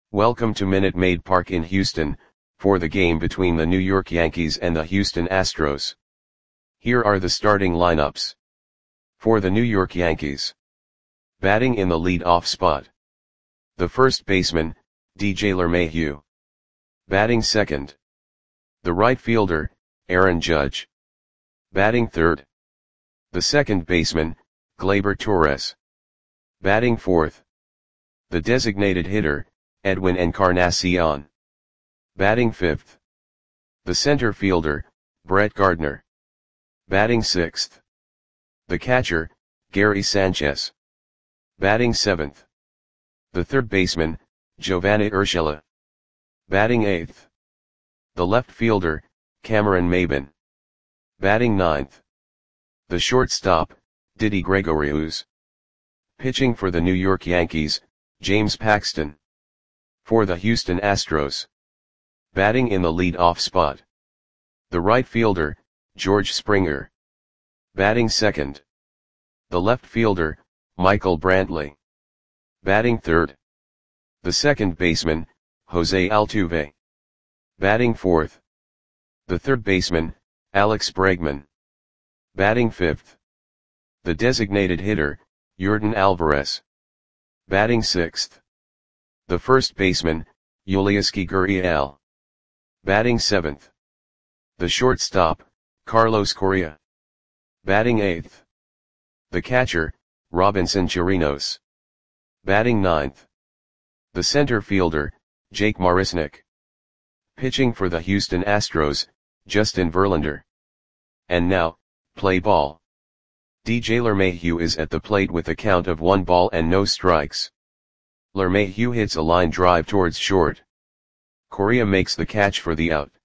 Welcome to Minute Maid Park in Houston, for the game between the New York Yankees and the Houston Astros. Here are the starting lineups. For the New York Yankees. Batting in the lead-off spot. The first baseman, DJ LeMahieu. Batting second. The right fielder, Aaron Judge. Batting third. The second baseman, Gleyber Torres. Batting fourth. The designated hitter, Edwin Encarnacion. Batting fifth. The center fielder, Brett Gardner. Batting sixth. The catcher, Gary Sanchez. Batting seventh. The third baseman, Giovanni Urshela. Batting eighth. The left fielder, Cameron Maybin. Batting ninth. The shortstop, Didi Gregorius. Pitching for the New York Yankees, James Paxton. For the Houston Astros. Batting in the lead-off spot. The right fielder, George Springer. Batting second. The left fielder, Michael Brantley. Batting third. The second baseman, Jose Altuve. Batting fourth. The third baseman, Alex Bregman. Batting fifth. The designated hitter, Yordan Alvarez. Batting sixth. The first baseman, Yulieski Gurriel. Batting seventh. The shortstop, Carlos Correa. Batting eighth. The catcher, Robinson Chirinos. Batting ninth. The center fielder, Jake Marisnick. Pitching for the Houston Astros, Justin Verlander. And now, play ball. DJ LeMahieu is at the plate with a count of 1 ball and no strikes. LeMahieu hits a line drive towards short. Correa makes the catch for the out.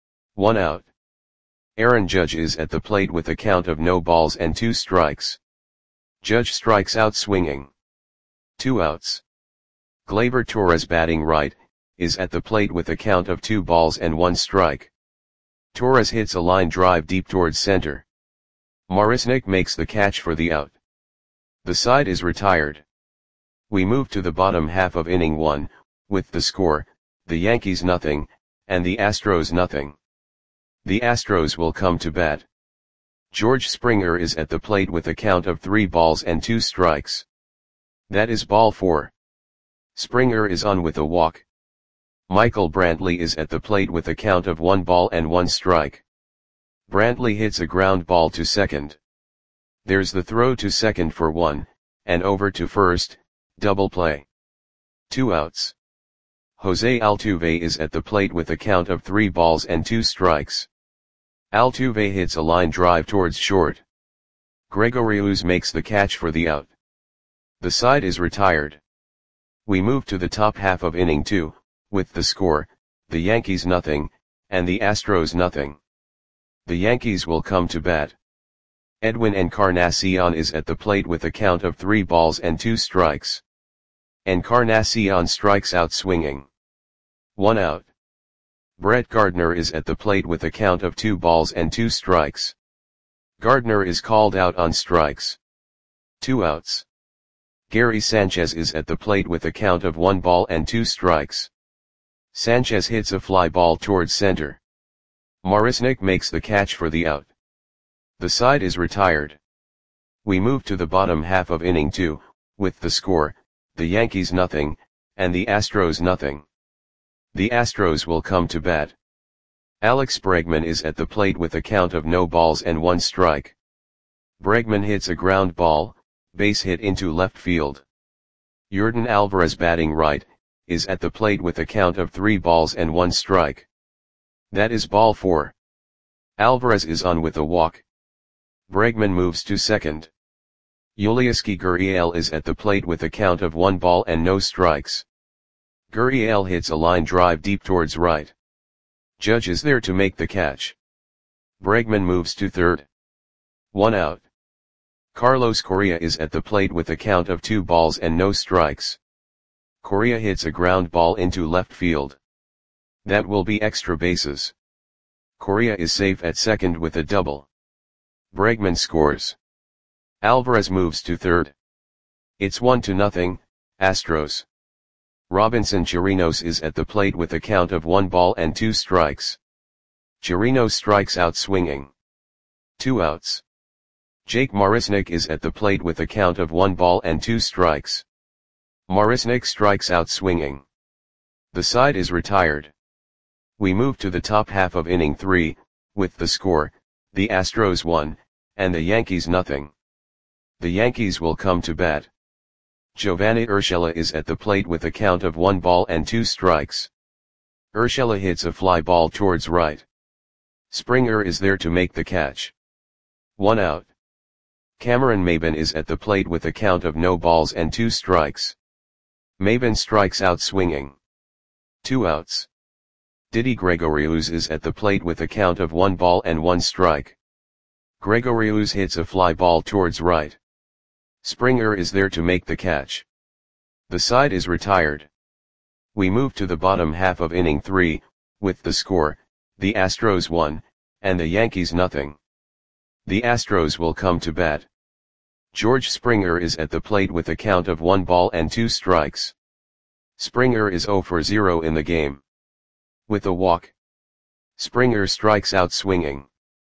1 out. Aaron Judge is at the plate with a count of no balls and 2 strikes. Judge strikes out swinging. 2 outs. Gleyber Torres, batting right, is at the plate with a count of 2 balls and 1 strike. Torres hits a line drive deep towards center. Marisnick makes the catch for the out. The side is retired. We move to the bottom half of inning 1, with the score, the Yankees nothing, and the Astros nothing. The Astros will come to bat. George Springer is at the plate with a count of 3 balls and 2 strikes. That is ball 4. Springer is on with a walk. Michael Brantley is at the plate with a count of 1 ball and 1 strike. Brantley hits a ground ball to second. There's the throw to second for 1, and over to first, double play. 2 outs. Jose Altuve is at the plate with a count of 3 balls and 2 strikes. Altuve hits a line drive towards short. Gregorius makes the catch for the out. The side is retired. We move to the top half of inning 2, with the score, the Yankees nothing, and the Astros nothing. The Yankees will come to bat. Edwin Encarnacion is at the plate with a count of 3 balls and 2 strikes. Encarnacion strikes out swinging. 1 out. Brett Gardner is at the plate with a count of 2 balls and 2 strikes. Gardner is called out on strikes. 2 outs. Gary Sanchez is at the plate with a count of 1 ball and 2 strikes. Sanchez hits a fly ball towards center. Marisnick makes the catch for the out. The side is retired. We move to the bottom half of inning 2, with the score, the Yankees nothing, and the Astros nothing. The Astros will come to bat. Alex Bregman is at the plate with a count of no balls and 1 strike. Bregman hits a ground ball, base hit into left field. Yordan Alvarez, batting right, is at the plate with a count of 3 balls and 1 strike. That is ball 4. Alvarez is on with a walk. Bregman moves to second. Yulieski Gurriel is at the plate with a count of 1 ball and no strikes. Gurriel hits a line drive deep towards right. Judge is there to make the catch. Bregman moves to third. 1 out. Carlos Correa is at the plate with a count of 2 balls and no strikes. Correa hits a ground ball into left field. That will be extra bases. Correa is safe at second with a double. Bregman scores. Alvarez moves to third. It's 1-0, Astros. Robinson Chirinos is at the plate with a count of 1 ball and 2 strikes. Chirinos strikes out swinging. 2 outs. Jake Marisnick is at the plate with a count of 1 ball and 2 strikes. Marisnick strikes out swinging. The side is retired. We move to the top half of inning 3, with the score, the Astros 1, and the Yankees nothing. The Yankees will come to bat. Giovanni Urshela is at the plate with a count of 1 ball and 2 strikes. Urshela hits a fly ball towards right. Springer is there to make the catch. 1 out. Cameron Maybin is at the plate with a count of no balls and 2 strikes. Maybin strikes out swinging. 2 outs. Didi Gregorius is at the plate with a count of 1 ball and 1 strike. Gregorius hits a fly ball towards right. Springer is there to make the catch. The side is retired. We move to the bottom half of inning 3, with the score, the Astros 1, and the Yankees nothing. The Astros will come to bat. George Springer is at the plate with a count of 1 ball and 2 strikes. Springer is 0 for 0 in the game. With a walk. Springer strikes out swinging.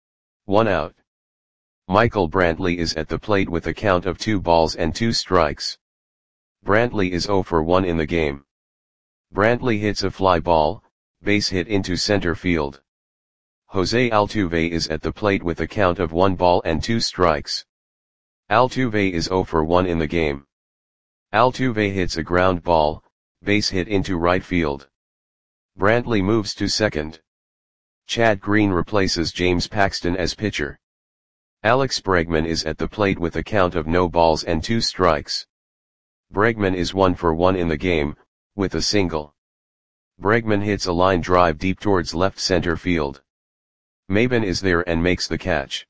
1 out. Michael Brantley is at the plate with a count of 2 balls and 2 strikes. Brantley is 0 for 1 in the game. Brantley hits a fly ball, base hit into center field. Jose Altuve is at the plate with a count of 1 ball and 2 strikes. Altuve is 0 for 1 in the game. Altuve hits a ground ball, base hit into right field. Brantley moves to second. Chad Green replaces James Paxton as pitcher. Alex Bregman is at the plate with a count of no balls and 2 strikes. Bregman is 1 for 1 in the game, with a single. Bregman hits a line drive deep towards left center field. Maybin is there and makes the catch.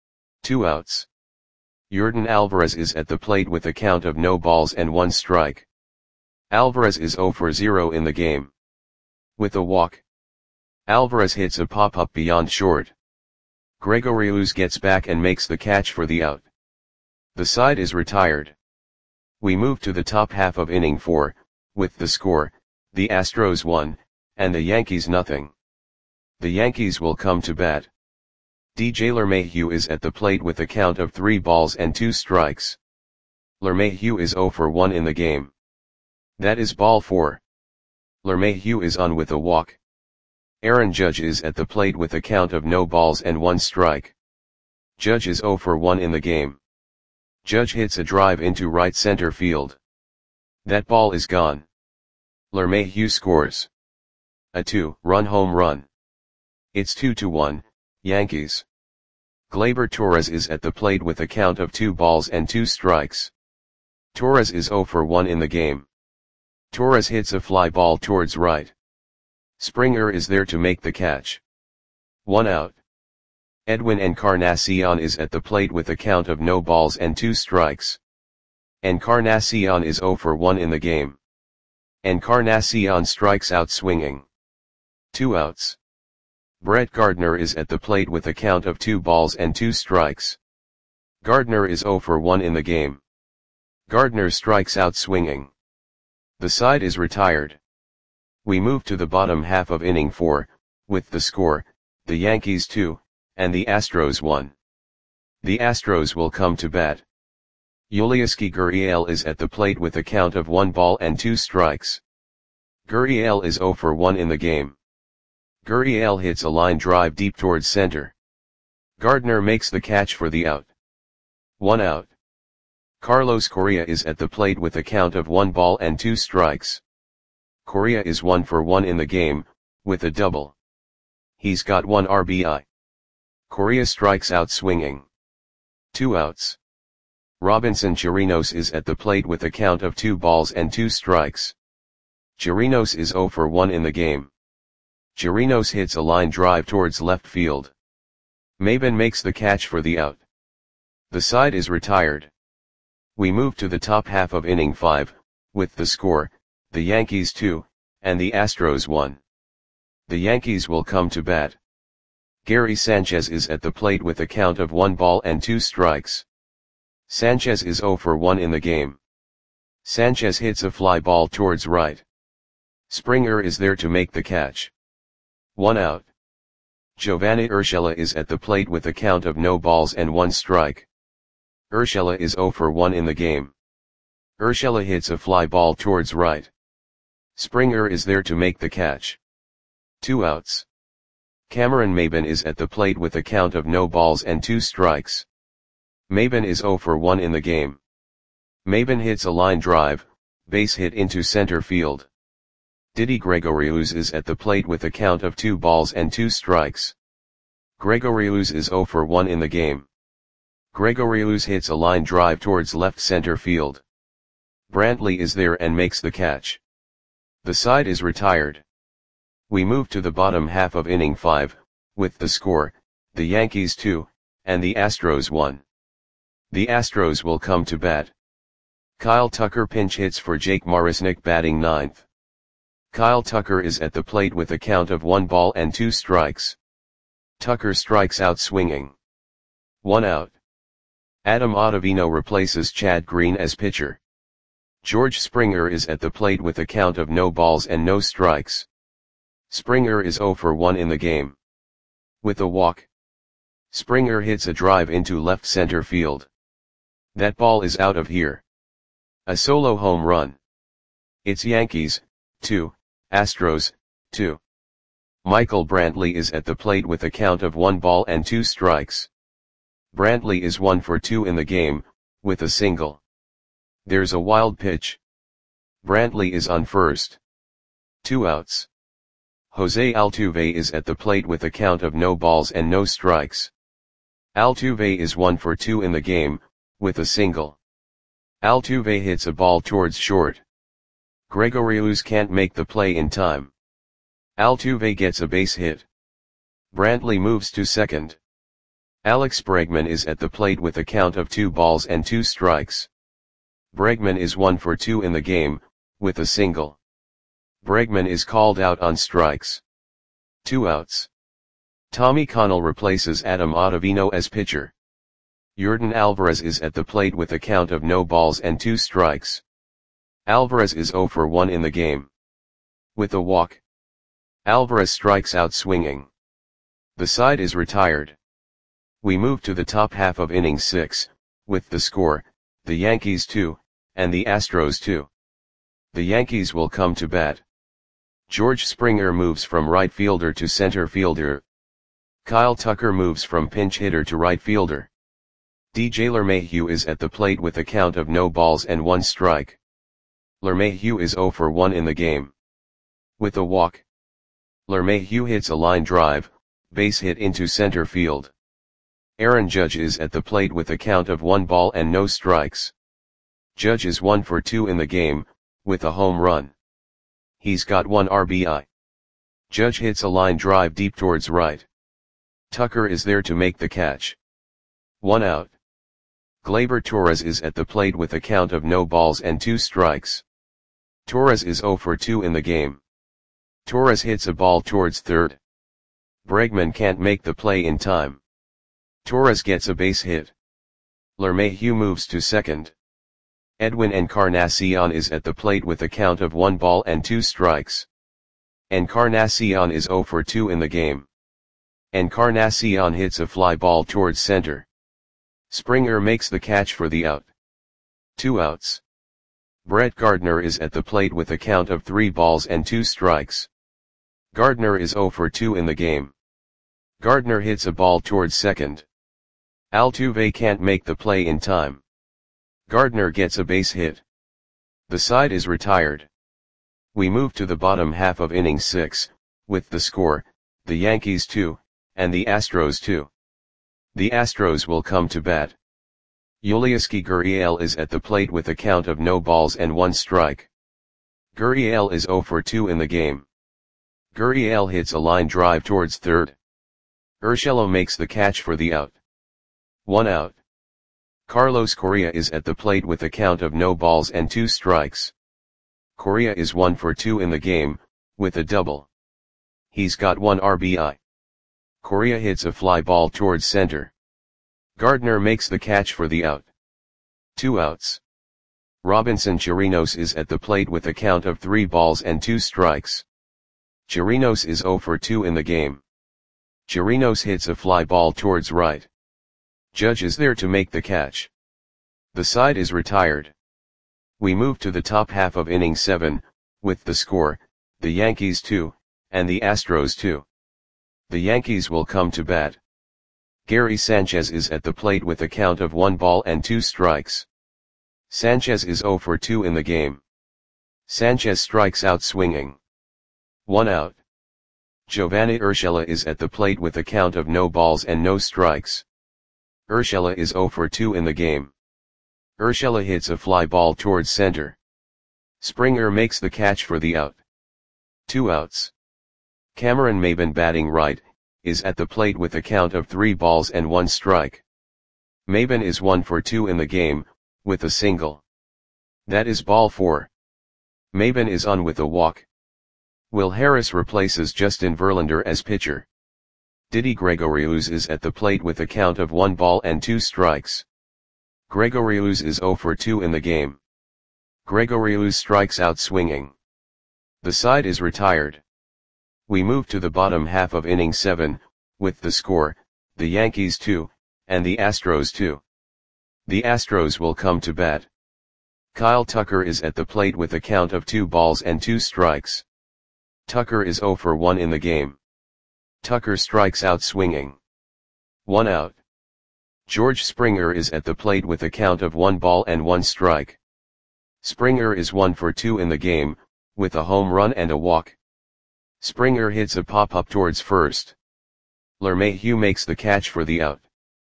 2 outs. Yordan Alvarez is at the plate with a count of no balls and 1 strike. Alvarez is 0 for 0 in the game. With a walk. Alvarez hits a pop-up beyond short. Gregorius gets back and makes the catch for the out. The side is retired. We move to the top half of inning 4, with the score, the Astros 1, and the Yankees nothing. The Yankees will come to bat. DJ LeMahieu is at the plate with a count of 3 balls and 2 strikes. LeMahieu is 0 for 1 in the game. That is ball 4. LeMahieu is on with a walk. Aaron Judge is at the plate with a count of no balls and 1 strike. Judge is 0 for 1 in the game. Judge hits a drive into right center field. That ball is gone. LeMahieu scores a 2-run home run. It's 2-1, Yankees. Gleyber Torres is at the plate with a count of 2 balls and 2 strikes. Torres is 0 for 1 in the game. Torres hits a fly ball towards right. Springer is there to make the catch. 1 out. Edwin Encarnacion is at the plate with a count of no balls and 2 strikes. Encarnacion is 0 for 1 in the game. Encarnacion strikes out swinging. 2 outs. Brett Gardner is at the plate with a count of 2 balls and 2 strikes. Gardner is 0 for 1 in the game. Gardner strikes out swinging. The side is retired. We move to the bottom half of inning 4, with the score, the Yankees 2, and the Astros 1. The Astros will come to bat. Yulieski Gurriel is at the plate with a count of 1 ball and 2 strikes. Gurriel is 0 for 1 in the game. Gurriel hits a line drive deep towards center. Gardner makes the catch for the out. 1 out. Carlos Correa is at the plate with a count of 1 ball and 2 strikes. Correa is 1 for 1 in the game, with a double. He's got 1 RBI. Correa strikes out swinging. 2 outs. Robinson Chirinos is at the plate with a count of 2 balls and 2 strikes. Chirinos is 0 for 1 in the game. Chirinos hits a line drive towards left field. Maybin makes the catch for the out. The side is retired. We move to the top half of inning 5, with the score, the Yankees 2, and the Astros 1. The Yankees will come to bat. Gary Sanchez is at the plate with a count of 1 ball and 2 strikes. Sanchez is 0 for 1 in the game. Sanchez hits a fly ball towards right. Springer is there to make the catch. 1 out. Giovanni Urshela is at the plate with a count of no balls and 1 strike. Urshela is 0 for 1 in the game. Urshela hits a fly ball towards right. Springer is there to make the catch. 2 outs. Cameron Maybin is at the plate with a count of no balls and 2 strikes. Maybin is 0 for 1 in the game. Maybin hits a line drive, base hit into center field. Didi Gregorius is at the plate with a count of 2 balls and 2 strikes. Gregorius is 0 for 1 in the game. Gregorius hits a line drive towards left center field. Brantley is there and makes the catch. The side is retired. We move to the bottom half of inning 5, with the score, the Yankees 2, and the Astros 1. The Astros will come to bat. Kyle Tucker pinch hits for Jake Marisnick batting 9th. Kyle Tucker is at the plate with a count of 1 ball and 2 strikes. Tucker strikes out swinging. 1 out. Adam Ottavino replaces Chad Green as pitcher. George Springer is at the plate with a count of no balls and no strikes. Springer is 0 for 1 in the game. With a walk, Springer hits a drive into left center field. That ball is out of here. A solo home run. It's Yankees, 2, Astros, 2. Michael Brantley is at the plate with a count of 1 ball and 2 strikes. Brantley is 1 for 2 in the game, with a single. There's a wild pitch. Brantley is on first. 2 outs. Jose Altuve is at the plate with a count of no balls and no strikes. Altuve is 1 for 2 in the game, with a single. Altuve hits a ball towards short. Gregorius can't make the play in time. Altuve gets a base hit. Brantley moves to second. Alex Bregman is at the plate with a count of 2 balls and 2 strikes. Bregman is 1 for 2 in the game, with a single. Bregman is called out on strikes. 2 outs. Tommy Connell replaces Adam Ottavino as pitcher. Yordan Alvarez is at the plate with a count of no balls and 2 strikes. Alvarez is 0 for 1 in the game. With a walk, Alvarez strikes out swinging. The side is retired. We move to the top half of inning 6, with the score, the Yankees 2, and the Astros 2. The Yankees will come to bat. George Springer moves from right fielder to center fielder. Kyle Tucker moves from pinch hitter to right fielder. DJ LeMahieu is at the plate with a count of no balls and 1 strike. LeMahieu is 0 for 1 in the game. With a walk, LeMahieu hits a line drive, base hit into center field. Aaron Judge is at the plate with a count of 1 ball and no strikes. Judge is 1 for 2 in the game, with a home run. He's got 1 RBI. Judge hits a line drive deep towards right. Tucker is there to make the catch. 1 out. Gleyber Torres is at the plate with a count of no balls and 2 strikes. Torres is 0 for 2 in the game. Torres hits a ball towards third. Bregman can't make the play in time. Torres gets a base hit. LeMahieu moves to second. Edwin Encarnacion is at the plate with a count of 1 ball and 2 strikes. Encarnacion is 0 for 2 in the game. Encarnacion hits a fly ball towards center. Springer makes the catch for the out. 2 outs. Brett Gardner is at the plate with a count of 3 balls and 2 strikes. Gardner is 0 for 2 in the game. Gardner hits a ball towards second. Altuve can't make the play in time. Gardner gets a base hit. The side is retired. We move to the bottom half of inning 6, with the score, the Yankees 2, and the Astros 2. The Astros will come to bat. Yulieski Gurriel is at the plate with a count of no balls and 1 strike. Gurriel is 0 for 2 in the game. Gurriel hits a line drive towards third. Urshela makes the catch for the out. 1 out. Carlos Correa is at the plate with a count of no balls and 2 strikes. Correa is 1 for 2 in the game, with a double. He's got 1 RBI. Correa hits a fly ball towards center. Gardner makes the catch for the out. 2 outs. Robinson Chirinos is at the plate with a count of 3 balls and 2 strikes. Chirinos is 0 for 2 in the game. Chirinos hits a fly ball towards right. Judge is there to make the catch. The side is retired. We move to the top half of inning 7, with the score, the Yankees 2, and the Astros 2. The Yankees will come to bat. Gary Sanchez is at the plate with a count of 1 ball and 2 strikes. Sanchez is 0 for 2 in the game. Sanchez strikes out swinging. 1 out. Giovanni Urshela is at the plate with a count of no balls and no strikes. Urshela is 0 for 2 in the game. Urshela hits a fly ball towards center. Springer makes the catch for the out. 2 outs. Cameron Maybin, batting right, is at the plate with a count of 3 balls and 1 strike. Maybin is 1 for 2 in the game, with a single. That is ball 4. Maybin is on with a walk. Will Harris replaces Justin Verlander as pitcher. Didi Gregorius is at the plate with a count of 1 ball and 2 strikes. Gregorius is 0 for 2 in the game. Gregorius strikes out swinging. The side is retired. We move to the bottom half of inning 7, with the score, the Yankees 2, and the Astros 2. The Astros will come to bat. Kyle Tucker is at the plate with a count of 2 balls and 2 strikes. Tucker is 0 for 1 in the game. Tucker strikes out swinging. 1 out. George Springer is at the plate with a count of 1 ball and 1 strike. Springer is 1 for 2 in the game, with a home run and a walk. Springer hits a pop-up towards first. LeMahieu makes the catch for the out.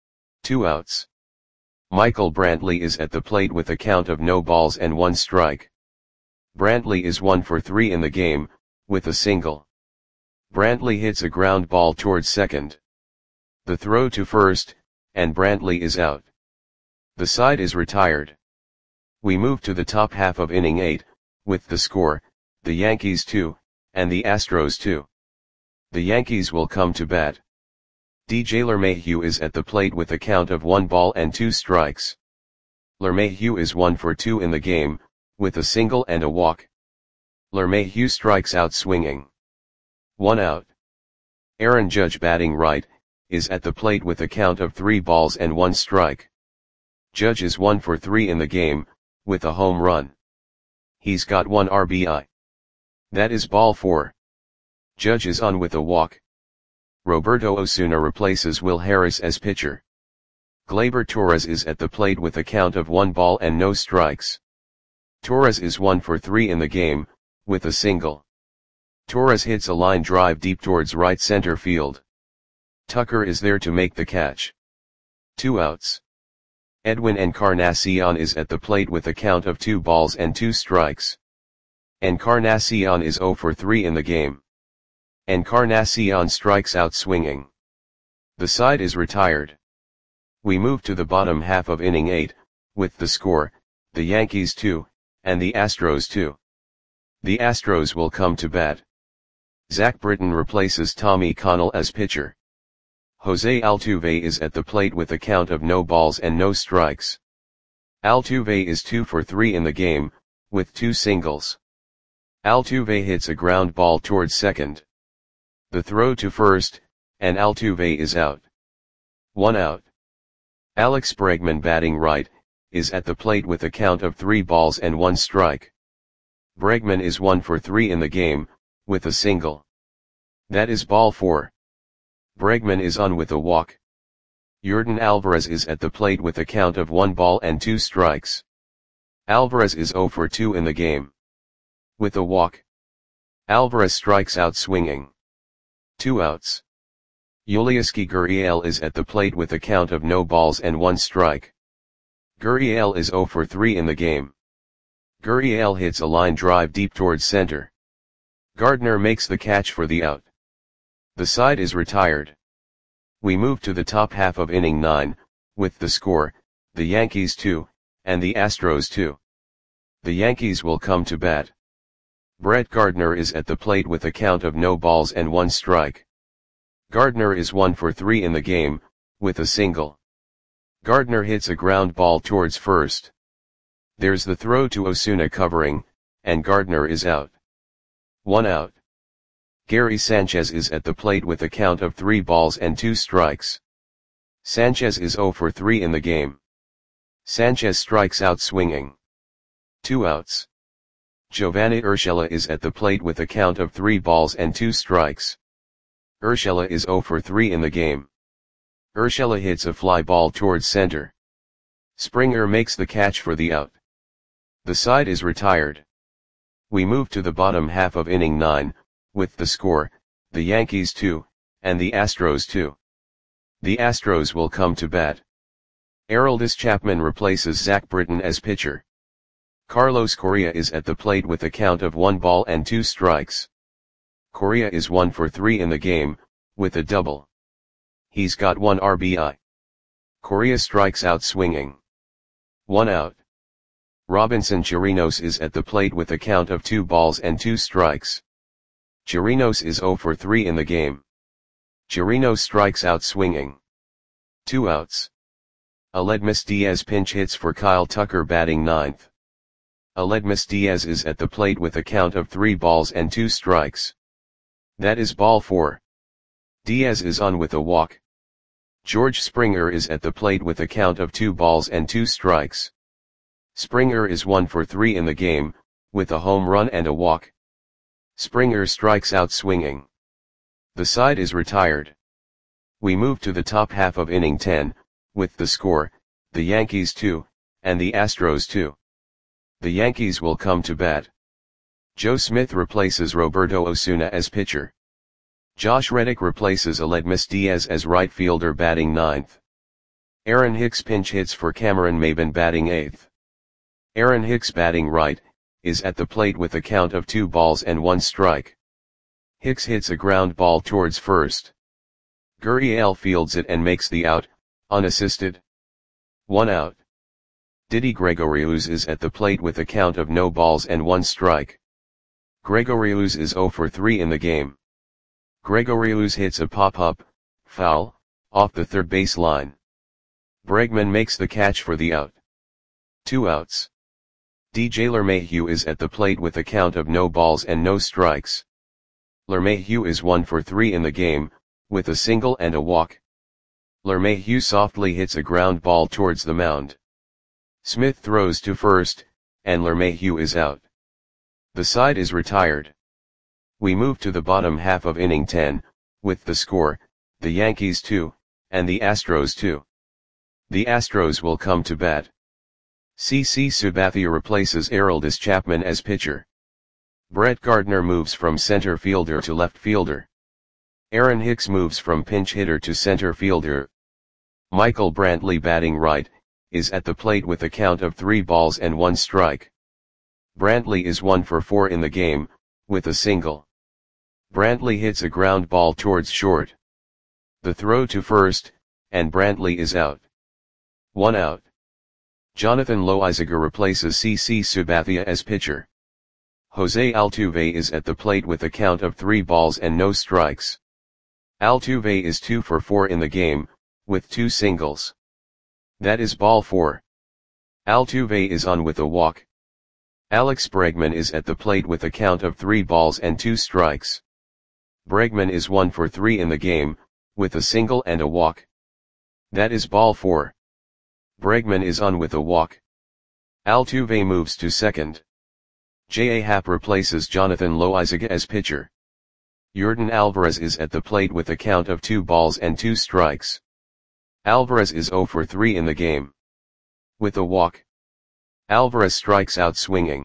2 outs. Michael Brantley is at the plate with a count of no balls and 1 strike. Brantley is 1 for 3 in the game, with a single. Brantley hits a ground ball towards second. The throw to first, and Brantley is out. The side is retired. We move to the top half of inning 8, with the score, the Yankees 2, and the Astros 2. The Yankees will come to bat. DJ LeMahieu is at the plate with a count of 1 ball and 2 strikes. LeMahieu is 1 for 2 in the game, with a single and a walk. LeMahieu strikes out swinging. 1 out. Aaron Judge, batting right, is at the plate with a count of 3 balls and 1 strike. Judge is 1 for 3 in the game, with a home run. He's got 1 RBI. That is ball 4. Judge is on with a walk. Roberto Osuna replaces Will Harris as pitcher. Gleyber Torres is at the plate with a count of 1 ball and no strikes. Torres is 1 for 3 in the game, with a single. Torres hits a line drive deep towards right center field. Tucker is there to make the catch. 2 outs. Edwin Encarnacion is at the plate with a count of 2 balls and 2 strikes. Encarnacion is 0 for 3 in the game. Encarnacion strikes out swinging. The side is retired. We move to the bottom half of inning 8, with the score, the Yankees 2, and the Astros 2. The Astros will come to bat. Zach Britton replaces Tommy Connell as pitcher. Jose Altuve is at the plate with a count of no balls and no strikes. Altuve is 2 for 3 in the game, with 2 singles. Altuve hits a ground ball towards second. The throw to first, and Altuve is out. 1 out. Alex Bregman, batting right, is at the plate with a count of 3 balls and 1 strike. Bregman is 1 for 3 in the game, with a single. That is ball 4. Bregman is on with a walk. Yordan Alvarez is at the plate with a count of 1 ball and 2 strikes. Alvarez is 0 for 2 in the game. With a walk. Alvarez strikes out swinging. 2 outs. Yulieski Gurriel is at the plate with a count of no balls and 1 strike. Gurriel is 0 for 3 in the game. Gurriel hits a line drive deep towards center. Gardner makes the catch for the out. The side is retired. We move to the top half of inning 9, with the score, the Yankees 2, and the Astros 2. The Yankees will come to bat. Brett Gardner is at the plate with a count of no balls and 1 strike. Gardner is 1 for 3 in the game, with a single. Gardner hits a ground ball towards first. There's the throw to Osuna covering, and Gardner is out. 1 out. Gary Sanchez is at the plate with a count of 3 balls and 2 strikes. Sanchez is 0 for 3 in the game. Sanchez strikes out swinging. 2 outs. Giovanni Urshela is at the plate with a count of 3 balls and 2 strikes. Urshela is 0 for 3 in the game. Urshela hits a fly ball towards center. Springer makes the catch for the out. The side is retired. We move to the bottom half of inning 9, with the score, the Yankees 2, and the Astros 2. The Astros will come to bat. Aroldis Chapman replaces Zach Britton as pitcher. Carlos Correa is at the plate with a count of 1 ball and 2 strikes. Correa is 1 for 3 in the game, with a double. He's got 1 RBI. Correa strikes out swinging. 1 out. Robinson Chirinos is at the plate with a count of 2 balls and 2 strikes. Chirinos is 0 for 3 in the game. Chirinos strikes out swinging. 2 outs. Aledmys Diaz pinch hits for Kyle Tucker batting 9th. Aledmys Diaz is at the plate with a count of 3 balls and 2 strikes. That is ball 4. Diaz is on with a walk. George Springer is at the plate with a count of 2 balls and 2 strikes. Springer is 1 for 3 in the game, with a home run and a walk. Springer strikes out swinging. The side is retired. We move to the top half of inning 10, with the score, the Yankees 2, and the Astros 2. The Yankees will come to bat. Joe Smith replaces Roberto Osuna as pitcher. Josh Reddick replaces Aledmys Diaz as right fielder batting 9th. Aaron Hicks pinch hits for Cameron Maybin batting 8th. Aaron Hicks batting right, is at the plate with a count of 2 balls and 1 strike. Hicks hits a ground ball towards first. Gurriel fields it and makes the out, unassisted. 1 out. Didi Gregorius is at the plate with a count of no balls and 1 strike. Gregorius is 0 for 3 in the game. Gregorius hits a pop-up, foul, off the third base line. Bregman makes the catch for the out. 2 outs. DJ LeMahieu is at the plate with a count of no balls and no strikes. LeMahieu is 1 for 3 in the game, with a single and a walk. LeMahieu softly hits a ground ball towards the mound. Smith throws to first, and LeMahieu is out. The side is retired. We move to the bottom half of inning 10, with the score, the Yankees 2, and the Astros 2. The Astros will come to bat. CC Sabathia replaces Aroldis Chapman as pitcher. Brett Gardner moves from center fielder to left fielder. Aaron Hicks moves from pinch hitter to center fielder. Michael Brantley batting right, is at the plate with a count of 3 balls and 1 strike. Brantley is 1 for 4 in the game, with a single. Brantley hits a ground ball towards short. The throw to first, and Brantley is out. 1 out. Jonathan Loaisiga replaces CC Sabathia as pitcher. Jose Altuve is at the plate with a count of 3 balls and no strikes. Altuve is 2 for 4 in the game, with 2 singles. That is ball 4. Altuve is on with a walk. Alex Bregman is at the plate with a count of 3 balls and 2 strikes. Bregman is 1 for 3 in the game, with a single and a walk. That is ball 4. Bregman is on with a walk. Altuve moves to second. J.A. Happ replaces Jonathan Loaisiga as pitcher. Yordan Alvarez is at the plate with a count of 2 balls and 2 strikes. Alvarez is 0 for 3 in the game. With a walk. Alvarez strikes out swinging.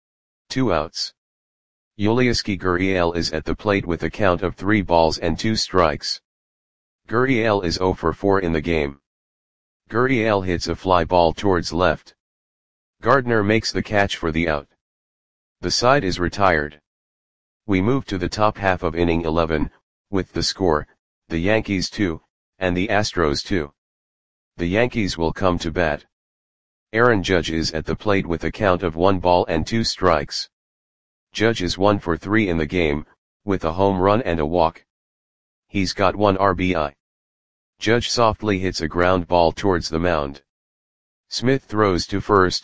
2 outs. Yulieski Gurriel is at the plate with a count of 3 balls and 2 strikes. Gurriel is 0 for 4 in the game. Gurriel hits a fly ball towards left. Gardner makes the catch for the out. The side is retired. We move to the top half of inning 11, with the score, the Yankees 2, and the Astros 2. The Yankees will come to bat. Aaron Judge is at the plate with a count of 1 ball and 2 strikes. Judge is 1 for 3 in the game, with a home run and a walk. He's got 1 RBI. Judge softly hits a ground ball towards the mound. Smith throws to first,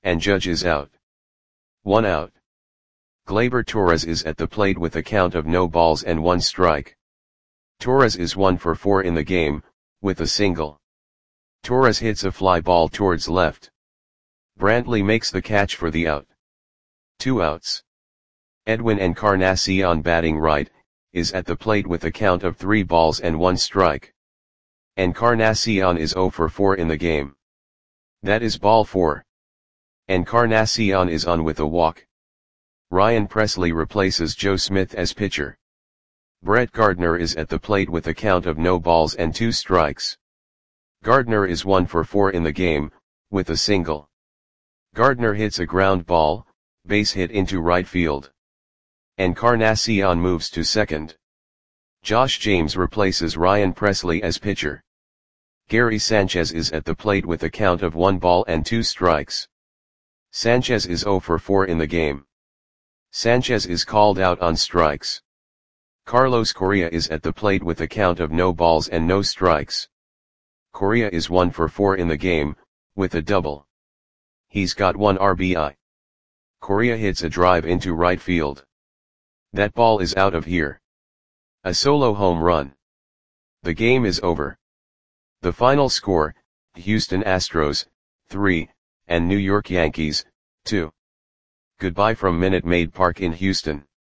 and Judge is out. 1 out. Gleyber Torres is at the plate with a count of no balls and 1 strike. Torres is 1 for 4 in the game, with a single. Torres hits a fly ball towards left. Brantley makes the catch for the out. 2 outs. Edwin Encarnacion batting right, is at the plate with a count of 3 balls and 1 strike. Encarnacion is 0 for 4 in the game. That is ball 4. Encarnacion is on with a walk. Ryan Presley replaces Joe Smith as pitcher. Brett Gardner is at the plate with a count of no balls and 2 strikes. Gardner is 1 for 4 in the game, with a single. Gardner hits a ground ball, base hit into right field. Encarnacion moves to second. Josh James replaces Ryan Presley as pitcher. Gary Sanchez is at the plate with a count of 1 ball and 2 strikes. Sanchez is 0 for 4 in the game. Sanchez is called out on strikes. Carlos Correa is at the plate with a count of no balls and no strikes. Correa is 1 for 4 in the game, with a double. He's got 1 RBI. Correa hits a drive into right field. That ball is out of here. A solo home run. The game is over. The final score, Houston Astros, 3, and New York Yankees, 2. Goodbye from Minute Maid Park in Houston.